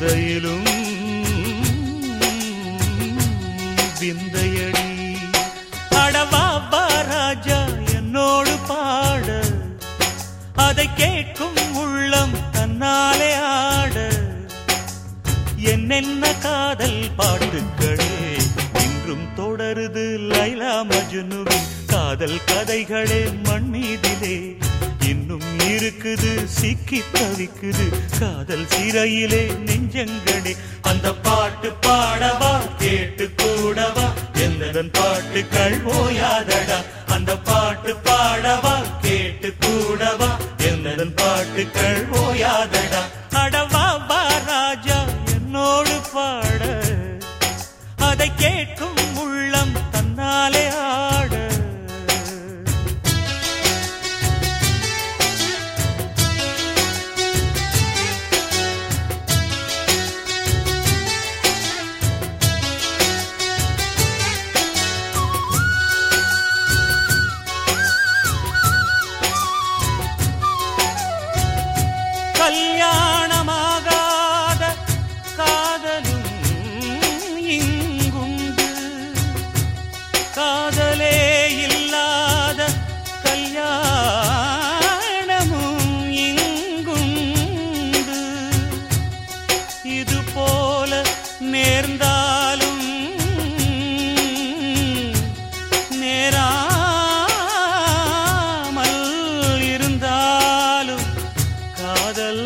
விந்தையிலும் விந்தையடி. அடவா ராஜா என்னோடு பாட, அதை கேட்கும் உள்ளம் தன்னாலே ஆட. என்னென்ன காதல் பாட்டுக்களே இன்றும் தொடருது லைலா மஜ்னுவின் காதல் கதைகளே மண் மீதிலே. இன்னும் இருக்குது சிக்கி தவிக்குது காதல் சிறையிலே நெஞ்சங்களே. அந்த பாட்டு பாடவா கேட்டு கூடவா எந்தன் பாட்டுக்கள் ஓயாதடா. அந்த பாட்டு பாடவா கேட்டு கூடவா எந்தன் பாட்டுக்கள் ஓயாதடா. அடவா ராஜா என்னோடு பாட, அதை கேட்கும் உள்ளம் தன்னாலே ஆட. கல்யாணமாகாத காதலும் இங்குண்டு, காதலே இல்லாத கல்யாணமும் இங்குண்டு. இது போல நேர்ந்தாலும் நேராமல் இருந்தாலும் காதல்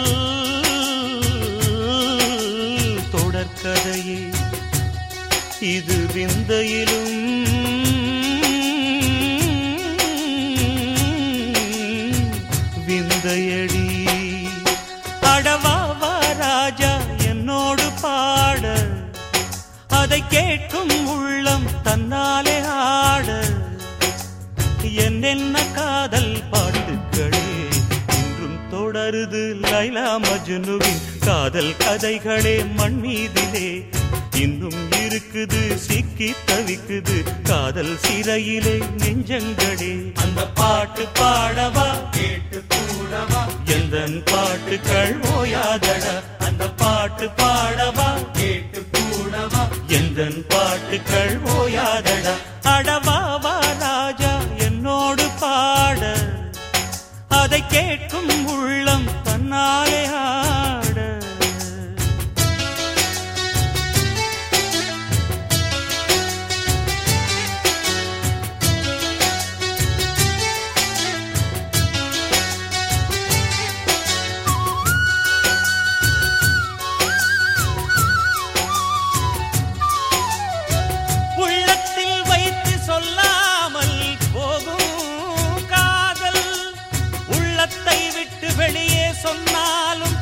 தொடர்கதையே. இது விந்தையிலும் விந்தையடி. அடவா ராஜா என்னோடு பாட, அதை கேட்கும் உள்ளம் தன்னாலே ஆட. என்னென்ன காதல் பாட்டுக்களே இன்றும் தொடருது லைலா மஜ்னுவின் காதல் கதைகளே மண் மீதிலே. இன்னும் இருக்குது சிக்கி தவிக்குது காதல் சிறையிலே நெஞ்சங்களே. அந்த பாட்டு பாடவா கேட்டு கூடவா எந்தன் பாட்டுக்கள் ஓயாதடா. அந்த பாட்டு பாடவா கேட்டு கூடவா எந்தன் பாட்டுக்கள் ஓயாதடா. அடவா ராஜா என்னோடு பாட, அதை கேட்கும் உள்ளம் தன்னாலே ஆட. உள்ளத்தில் வைத்து சொல்லாமல் போகும் காதல், உள்ளத்தை விட்டு வெளியே சொன்னாலும்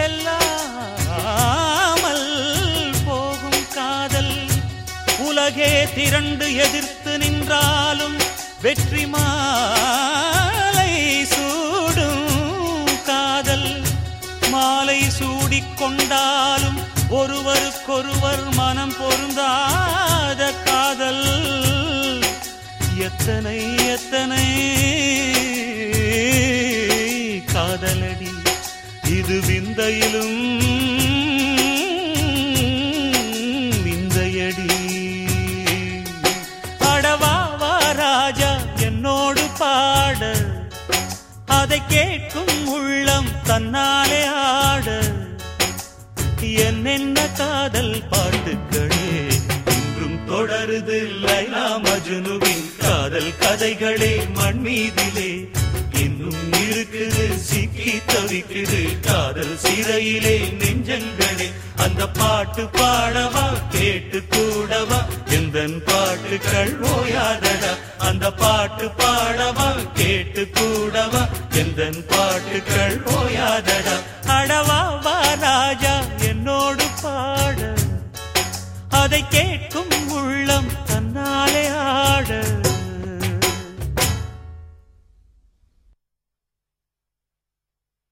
செல்லாமல் போகும் காதல். உலகே திரண்டு எதிர்த்து நின்றாலும் வெற்றி மாலை சூடும் காதல். மாலை சூடிக்கொண்டாலும் ஒருவருக்கொருவர் மனம் பொருந்தாத காதல். எத்தனை எத்தனை காதலடி இது விந்தையிலும் விந்தையடி. அடவா ராஜா என்னோடு பாட, அதை கேட்கும் உள்ளம் தன்னாலே ஆட. என்னென்ன காதல் பாட்டுக்களே இன்றும் தொடருது லைலா மஜ்னுவின் காதல் கதைகளே மண் மீதிலே. இன்னும் இருக்குது சிக்கி தவிக்குது காதல் சிறையிலே நெஞ்சங்களே. அந்த பாட்டு பாடவா கேட்டு கூடவா எந்தன் பாட்டுக்கள் ஓயாதடா. அந்த பாட்டு பாடவா கேட்டு கூடவா எந்தன் பாட்டுக்கள் ஓயாதடா. அடவா ராஜா என்னோடு பாட, அதை கேட்டு